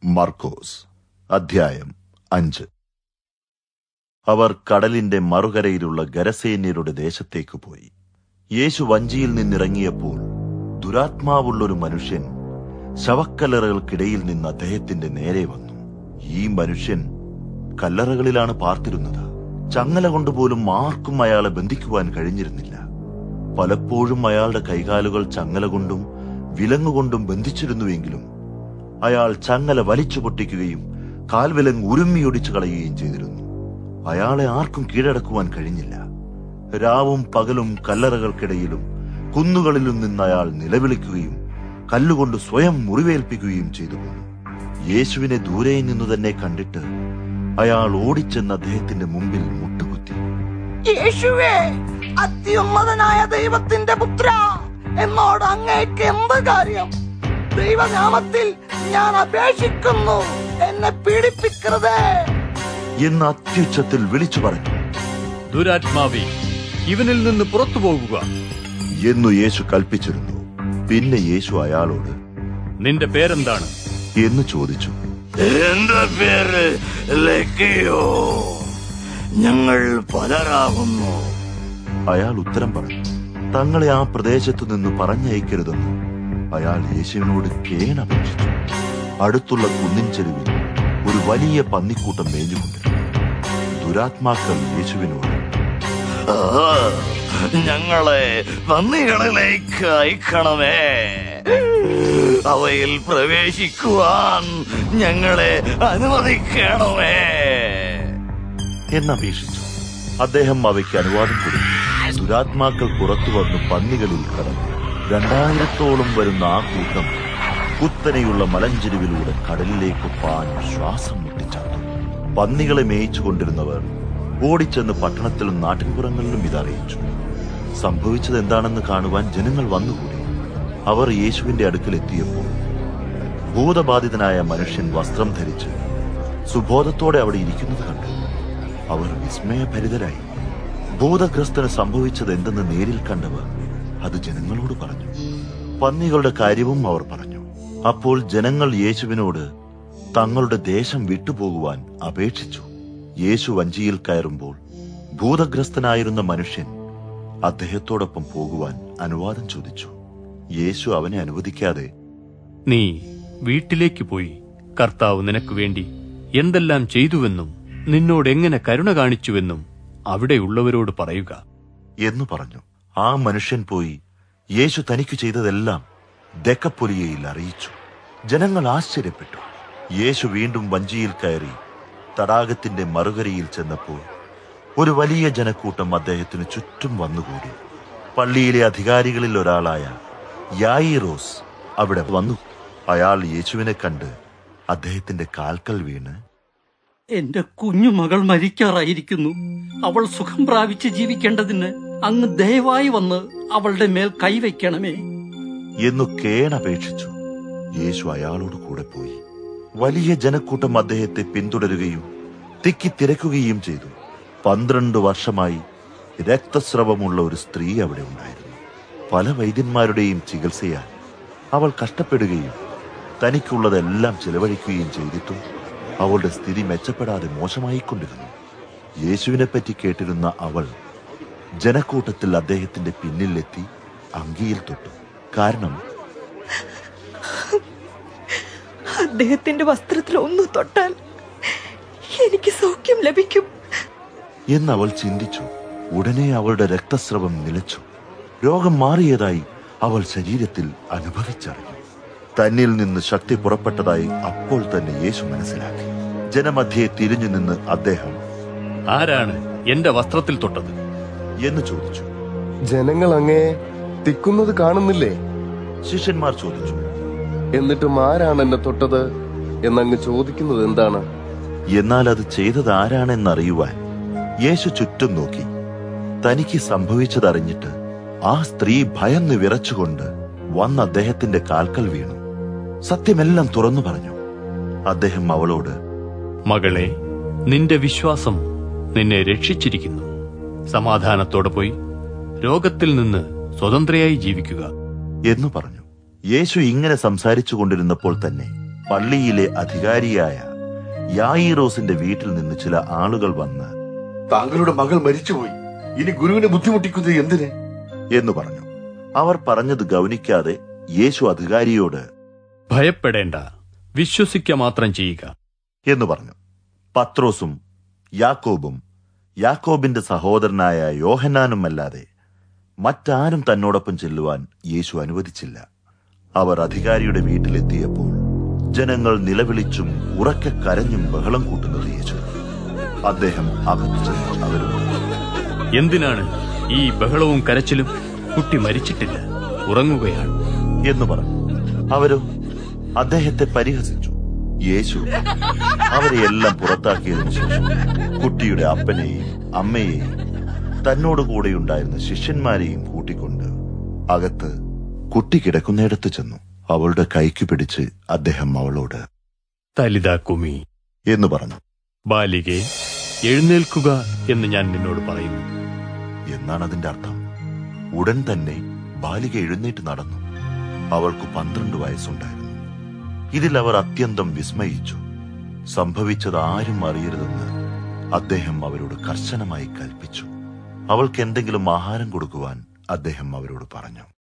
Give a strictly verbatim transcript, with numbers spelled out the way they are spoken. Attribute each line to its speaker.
Speaker 1: മർക്കോസ് അധ്യായം അഞ്ച്. അവർ കടലിന്റെ മറുകരയിലുള്ള ഗരസേന്യരുടെ ദേശത്തേക്ക് പോയി. യേശു വഞ്ചിയിൽ നിന്നിറങ്ങിയപ്പോൾ ദുരാത്മാവുള്ളൊരു മനുഷ്യൻ ശവക്കല്ലറകൾക്കിടയിൽ നിന്ന് അദ്ദേഹത്തിന്റെ നേരെ വന്നു. ഈ മനുഷ്യൻ കല്ലറകളിലാണ് പാർത്തിരുന്നത്. ചങ്ങല കൊണ്ടുപോലും ആർക്കും അയാളെ ബന്ധിക്കുവാൻ കഴിഞ്ഞിരുന്നില്ല. പലപ്പോഴും അയാളുടെ കൈകാലുകൾ ചങ്ങല കൊണ്ടും വിലങ്ങുകൊണ്ടും ബന്ധിച്ചിരുന്നുവെങ്കിലും അയാൾ ചങ്ങല വലിച്ചു പൊട്ടിക്കുകയും കാൽവിലങ്ങ് ഉരുമ്മിയൊടിച്ചു കളയുകയും ചെയ്തിരുന്നു. അയാളെ ആർക്കും കീഴടക്കുവാൻ കഴിഞ്ഞില്ല. രാവും പകലും കല്ലറകൾക്കിടയിലും കുന്നുകളിലും നിന്ന് അയാൾ നിലവിളിക്കുകയും കല്ലുകൊണ്ട് സ്വയം മുറിവേൽപ്പിക്കുകയും ചെയ്തു പോന്നു. യേശുവിനെ ദൂരെ നിന്നു തന്നെ കണ്ടിട്ട് അയാൾ ഓടിച്ചെന്ന് അദ്ദേഹത്തിന്റെ മുമ്പിൽ മുട്ടുകുത്തി,
Speaker 2: യേശുവേ, അത്യുന്നതനായ ദൈവത്തിന്റെ പുത്ര, എന്നോട് അങ്ങേക്ക് എന്ത് കാര്യം? ദൈവനാമത്തിൽ ഞാൻ അപേക്ഷിക്കുന്നു, എന്നെ പീഡിപ്പിക്കരുതേ
Speaker 1: എന്ന് അത്യുച്ചത്തിൽ വിളിച്ചു പറഞ്ഞു.
Speaker 3: ദുരാത്മാവേ, ഇവനിൽ നിന്ന് പുറത്തു പോകുക
Speaker 1: എന്നു യേശു കൽപ്പിച്ചിരുന്നു. പിന്നെ യേശു അയാളോട്,
Speaker 3: നിന്റെ പേരെന്താണ്
Speaker 1: എന്ന് ചോദിച്ചു.
Speaker 2: എന്റെ പേര് ലക്കിയോ, ഞങ്ങൾ പലരാകുന്നു.
Speaker 1: അയാൾ ഉത്തരം പറഞ്ഞു, തങ്ങളെ ആ പ്രദേശത്തു നിന്ന് പറഞ്ഞയക്കരുതെന്ന് അയാൾ യേശുവിനോട് കേണപേക്ഷിച്ചു. അടുത്തുള്ള കുന്നിൻ ചെരുവിൽ ഒരു വലിയ പന്നിക്കൂട്ടം മേഞ്ഞുകൊണ്ടിരുന്നു. ദുരാത്മാക്കൾ യേശുവിനോട്,
Speaker 2: ഞങ്ങളെ പന്നികളിലേക്ക് അയക്കണമേ, അവയിൽ പ്രവേശിക്കുവാൻ ഞങ്ങളെ അനുവദിക്കണമേ
Speaker 1: എന്നപേക്ഷിച്ചു. അദ്ദേഹം അവയ്ക്ക് അനുവാദം കൊടുത്തു. ദുരാത്മാക്കൾ പുറത്തു വന്നു പന്നികളിൽ കടന്നു. രണ്ടായിരത്തോളം വരുന്ന ആ കൂട്ടം കുത്തനെയുള്ള മലഞ്ചെരുവിലൂടെ കടലിലേക്ക് പാഞ്ഞു ശ്വാസം മുട്ടിച്ചാർത്തു. പന്നികളെ മേയിച്ചു കൊണ്ടിരുന്നവർ ഓടിച്ചെന്ന് പട്ടണത്തിലും നാട്ടിൻപുറങ്ങളിലും ഇതറിയിച്ചു. സംഭവിച്ചത് എന്താണെന്ന് കാണുവാൻ ജനങ്ങൾ വന്നുകൂടി. അവർ യേശുവിന്റെ അടുക്കൽ എത്തിയപ്പോൾ ഭൂതബാധിതനായ മനുഷ്യൻ വസ്ത്രം ധരിച്ച് സുബോധത്തോടെ അവിടെ ഇരിക്കുന്നത് കണ്ടു. അവർ വിസ്മയഭരിതരായി. ഭൂതഗ്രസ്തന് സംഭവിച്ചത് എന്തെന്ന് നേരിൽ കണ്ടവർ അത് ജനങ്ങളോട് പറഞ്ഞു. പന്നികളുടെ കാര്യവും അവർ പറഞ്ഞു. അപ്പോൾ ജനങ്ങൾ യേശുവിനോട് തങ്ങളുടെ ദേശം വിട്ടുപോകുവാൻ അപേക്ഷിച്ചു. യേശു വഞ്ചിയിൽ കയറുമ്പോൾ ഭൂതഗ്രസ്തനായിരുന്ന മനുഷ്യൻ അദ്ദേഹത്തോടൊപ്പം പോകുവാൻ അനുവാദം ചോദിച്ചു. യേശു അവനെ അനുവദിക്കാതെ,
Speaker 3: നീ വീട്ടിലേക്ക് പോയി കർത്താവ് നിനക്ക് വേണ്ടി എന്തെല്ലാം ചെയ്തുവെന്നും നിന്നോട് എങ്ങനെ കരുണ കാണിച്ചുവെന്നും അവിടെയുള്ളവരോട് പറയുക
Speaker 1: എന്നു പറഞ്ഞു. ആ മനുഷ്യൻ പോയി യേശു തനിക്ക് ചെയ്തതെല്ലാം ദെക്കപ്പൊലിയയിൽ അറിയിച്ചു. ജനങ്ങൾ ആശ്ചര്യപ്പെട്ടു. യേശു വീണ്ടും വഞ്ചിയിൽ കയറി തടാകത്തിന്റെ മറുകരയിൽ ചെന്നപ്പോൾ ഒരു വലിയ ജനക്കൂട്ടം അദ്ദേഹത്തിന് ചുറ്റും വന്നുകൂടി. പള്ളിയിലെ അധികാരികളിൽ ഒരാളായ യായിറോസ് അവിടെ വന്നു. അയാൾ യേശുവിനെ കണ്ട് അദ്ദേഹത്തിന്റെ കാൽക്കൽ വീണ്,
Speaker 4: എന്റെ കുഞ്ഞുമകൾ മരിക്കാറായിരിക്കുന്നു. അവൾ സുഖം പ്രാപിച്ച് ജീവിക്കേണ്ടതിന് അങ്ങ് ദയവായി വന്ന് അവളുടെ മേൽ കൈവയ്ക്കണമേ
Speaker 1: എന്നു കേണപേക്ഷിച്ചു. യേശു അയാളോട് കൂടെ പോയി. വലിയ ജനക്കൂട്ടം അദ്ദേഹത്തെ പിന്തുടരുകയും തിക്കിത്തിരക്കുകയും ചെയ്തു. പന്ത്രണ്ട് വർഷമായി രക്തസ്രവമുള്ള ഒരു സ്ത്രീ അവിടെ ഉണ്ടായിരുന്നു. പല വൈദ്യന്മാരുടെയും ചികിത്സയാൽ അവൾ കഷ്ടപ്പെടുകയും തനിക്കുള്ളതെല്ലാം ചെലവഴിക്കുകയും ചെയ്തിട്ടും അവളുടെ സ്ഥിതി മെച്ചപ്പെടാതെ മോശമായിക്കൊണ്ടിരുന്നു. യേശുവിനെപ്പറ്റി കേട്ടിരുന്ന അവൾ ജനക്കൂട്ടത്തിൽ അദ്ദേഹത്തിന്റെ പിന്നിലെത്തി അങ്കിയിൽ തൊട്ടു. കാരണം
Speaker 5: അദ്ദേഹത്തിന്റെ വസ്ത്രത്തിൽ ഒന്ന് തൊട്ടാൽ എനിക്ക് സൗഖ്യം ലഭിക്കും
Speaker 1: എന്നവൾ ചിന്തിച്ചു. ഉടനെ അവളുടെ രക്തസ്രവം നിലച്ചു. രോഗം മാറിയതായി അവൾ ശരീരത്തിൽ അനുഭവിച്ചറിഞ്ഞു. തന്നിൽ നിന്ന് ശക്തി പുറപ്പെട്ടതായി അപ്പോൾ തന്നെ യേശു മനസ്സിലാക്കി. ജനമധ്യേ തിരിഞ്ഞു നിന്ന് അദ്ദേഹം,
Speaker 3: ആരാണ് എന്റെ വസ്ത്രത്തിൽ തൊട്ടത്
Speaker 1: എന്ന് ചോദിച്ചു.
Speaker 6: ജനങ്ങൾ അങ്ങേ തിക്കുന്നത് കാണുന്നില്ലേ?
Speaker 1: ശിഷ്യന്മാർ ചോദിച്ചു.
Speaker 6: എന്നിട്ടും ആരാണ് എന്നെ തൊട്ടത് എന്നങ്ങ് ചോദിക്കുന്നത് എന്താണ്?
Speaker 1: എന്നാൽ അത് ചെയ്തത് ആരാണെന്നറിയുവാൻ യേശു ചുറ്റും നോക്കി. തനിക്ക് സംഭവിച്ചതറിഞ്ഞിട്ട് ആ സ്ത്രീ ഭയന്ന് വിറച്ചുകൊണ്ട് വന്ന് അദ്ദേഹത്തിന്റെ കാൽക്കൽ വീണു. സത്യമെല്ലാം തുറന്നു പറഞ്ഞു. അദ്ദേഹം അവളോട്,
Speaker 3: മകളെ, നിന്റെ വിശ്വാസം നിന്നെ രക്ഷിച്ചിരിക്കുന്നു. സമാധാനത്തോടെ പോയി രോഗത്തിൽ നിന്ന് സ്വതന്ത്രയായി ജീവിക്കുക
Speaker 1: എന്നു പറഞ്ഞു. യേശു ഇങ്ങനെ സംസാരിച്ചു കൊണ്ടിരുന്നപ്പോൾ തന്നെ പള്ളിയിലെ അധികാരിയായ യായിറോസിന്റെ വീട്ടിൽ നിന്ന് ചില ആളുകൾ വന്ന്,
Speaker 7: താങ്കളുടെ മകൾ മരിച്ചുപോയി, ഇനി ഗുരുവിനെ ബുദ്ധിമുട്ടിക്കുന്നത് എന്തിന്
Speaker 1: എന്ന് പറഞ്ഞു. അവർ പറഞ്ഞത് ഗൗനിക്കാതെ യേശു അധികാരിയോട്,
Speaker 3: ഭയപ്പെടേണ്ട, വിശ്വസിക്ക മാത്രം ചെയ്യുക
Speaker 1: എന്ന് പറഞ്ഞു. പത്രോസും യാക്കോബും യാക്കോബിന്റെ സഹോദരനായ യോഹന്നാനുമല്ലാതെ മറ്റാരും തന്നോടൊപ്പം ചെല്ലുവാൻ യേശു അനുവദിച്ചില്ല. അവർ അധികാരിയുടെ വീട്ടിലെത്തിയപ്പോൾ ജനങ്ങൾ നിലവിളിച്ചും ഉറക്കെ കരഞ്ഞും ബഹളം കൂട്ടുന്നത് യേശു. അദ്ദേഹം അകത്തു ചെന്ന് അവരോട്,
Speaker 3: എന്തിനാണ് ഈ ബഹളവും കരച്ചിലും? കുട്ടി മരിച്ചിട്ടില്ല, ഉറങ്ങുകയാണ്
Speaker 1: എന്ന് പറഞ്ഞു. അവരോ അദ്ദേഹത്തെ പരിഹസിച്ചു. യേശു അവരെ എല്ലാം പുറത്താക്കിയതിനു ശേഷം കുട്ടിയുടെ അപ്പനെയും അമ്മയെയും തന്നോട് കൂടെയുണ്ടായിരുന്ന ശിഷ്യന്മാരെയും കൂട്ടിക്കൊണ്ട് അകത്ത് കുട്ടി കിടക്കുന്നിടത്ത് ചെന്നു. അവളുടെ കൈക്ക് പിടിച്ച് അദ്ദേഹം അവളോട്,
Speaker 3: തലിതാ കുമി
Speaker 1: എന്ന് പറഞ്ഞു.
Speaker 3: ബാലികെ, എഴുന്നേൽക്കുക എന്ന് ഞാൻ നിന്നോട് പറയുന്നു
Speaker 1: എന്നാണ് അതിന്റെ അർത്ഥം. ഉടൻ തന്നെ ബാലിക എഴുന്നേറ്റ് നടന്നു. അവൾക്ക് പന്ത്രണ്ട് വയസ്സുണ്ടായിരുന്നു. ഇതിൽ അവർ അത്യന്തം വിസ്മയിച്ചു. സംഭവിച്ചത് ആരും അറിയരുതെന്ന് അദ്ദേഹം അവരോട് കർശനമായി കൽപ്പിച്ചു. അവൾക്ക് എന്തെങ്കിലും ആഹാരം കൊടുക്കുവാൻ അദ്ദേഹം അവരോട് പറഞ്ഞു.